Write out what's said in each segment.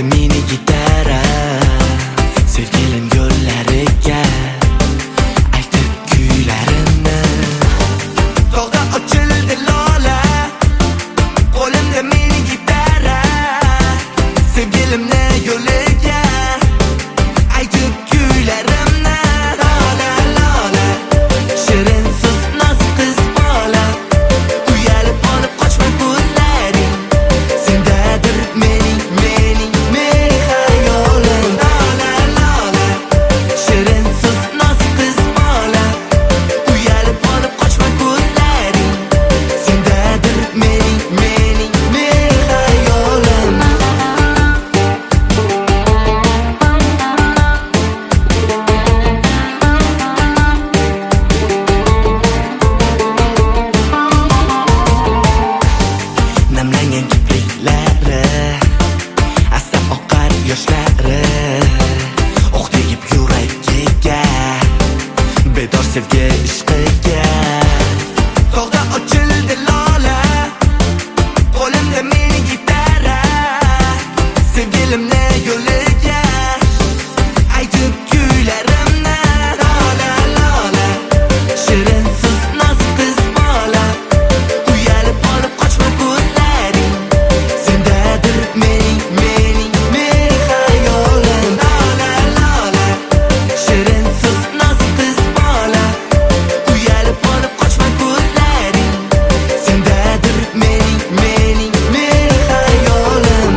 mini gitara, sevgilim yo'llariga aytib kuylarimni. Tog'da ochildi lola, qo'limda mini gitara, sevgilimni yo'liga aytib kuylarimni. Lola lola, shirin so'z nozik qiz bola, uyalib olib qochma ko'zlaring, sendadir mening hayolim. Lola lola, shirin so'z nozik qiz bola, uyalib olib qochma ko'zlaring, sendadir mening hayolim. Namlangan kipriklari, asta oqar yoshlari, o'q tegib yuragiga, bedor sevgi ishqiga. Tog'da ochildi lola, qo'limda mini gitara, sevgilimni yo'liga aytib kuylarimni. Lola lola, shirin so'z nozik qiz bola, uyalib olib qochma ko'zlaring, sendadir mening hayolim. Lola lola, shirin so'z nozik qiz bola, uyalib olib qochma ko'zlaring, sendadir mening hayolim.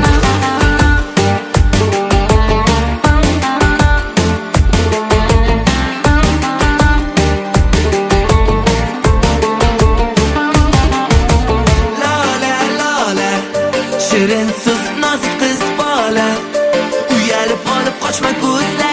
Lola lola, shirin so'z nozik qiz bola, uyalib olib qochma ko'zlaring.